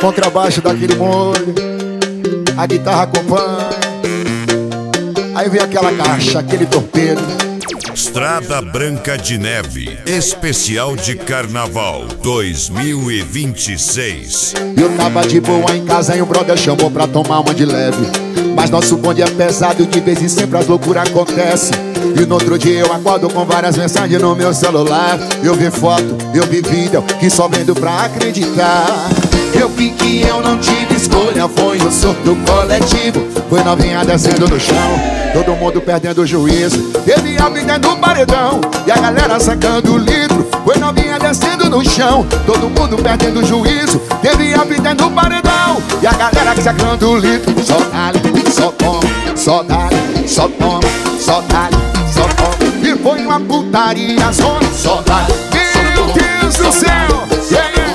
contrabaixo daquele molho, a guitarra acompanha. Aí vem aquela caixa, aquele torpedo. Estrada Branca de Neve, especial de Carnaval 2026. Eu tava de boa em casa e o brother chamou pra tomar uma de leve. Mas nosso bonde é pesado, de vez em sempre as loucuras acontecem. E no outro dia eu acordo com várias mensagens no meu celular. Eu vi foto, eu vi vídeo, que só vendo pra acreditar. Eu vi que eu não tive escolha, foi o surto coletivo. Foi novinha descendo no chão, todo mundo perdendo o juízo. Teve a vida no paredão e a galera sacando o litro. Foi novinha descendo no chão, todo mundo perdendo o juízo. Teve a vida no paredão e a galera sacando o litro. Só dá-lhe, só toma, só dá-lhe, só toma, só dá-lhe, só toma. E foi uma putaria zona, só dá-lhe. Meu Deus do céu, yeah, yeah.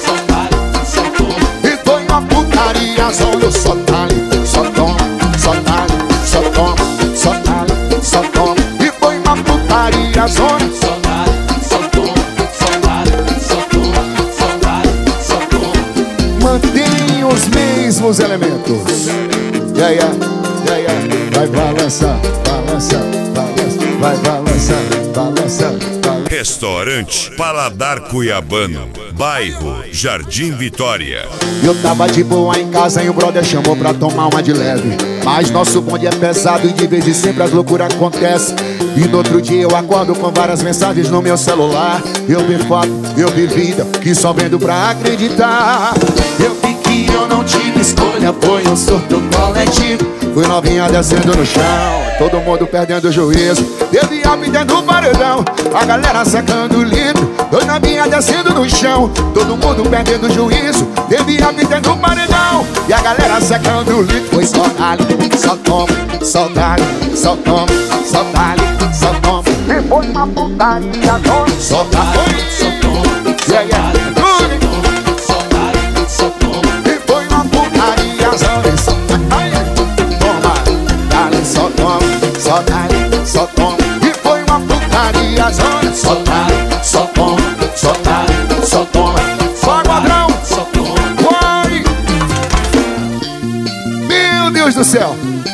Só dá-lhe, só toma, só dá-lhe, só toma, só dá-lhe, só toma. E foi uma putaria zona. Só dá-lhe, só toma, só dá-lhe, só toma, só dá-lhe, só toma. Mantém os mesmos elementos. Yeah, yeah, yeah, yeah. Vai balançar, balança, balança. Vai balançar, balança, balança. Restaurante Paladar Cuiabano, bairro Jardim Vitória. Eu tava de boa em casa e o brother chamou pra tomar uma de leve. Mas nosso bonde é pesado e de vez em sempre as loucuras acontecem. E no outro dia eu acordo com várias mensagens no meu celular. Eu vi foto, eu vi vida, que só vendo pra acreditar. Eu vi que eu não tive escolha, foi um surto coletivo. Fui novinha descendo no chão, todo mundo perdendo o juízo. Teve a vida no paredão, a galera sacando o litro. Dois novinha descendo no chão, todo mundo perdendo o juízo. Teve a vida no paredão e a galera sacando o litro. Foi só dá-lhe, só toma, só dá-lhe, só toma, só dá-lhe, só toma. E foi uma putaria zona. Só dá-lhe, só toma, yeah, yeah. Só dá-lhe, só toma. E foi uma putaria zona. Só toma, só dá-lhe, só toma. E foi uma putaria zona. Só dá-lhe, só toma, só dá-lhe, só toma. Só padrão, Só toma. vai. Meu Deus do céu.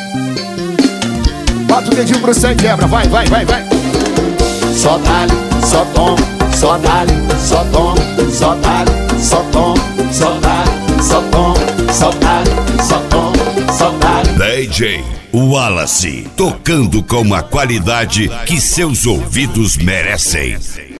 Bota o dedinho pro céu e quebra. Vai, vai, vai, vai. Só dá-lhe, só toma, só dá-lhe, só toma, só dá-lhe, só toma, só dá-lhe, só toma, só dá-lhe, só toma, só dá-lhe. DJ Wallace, tocando com a qualidade que seus ouvidos merecem.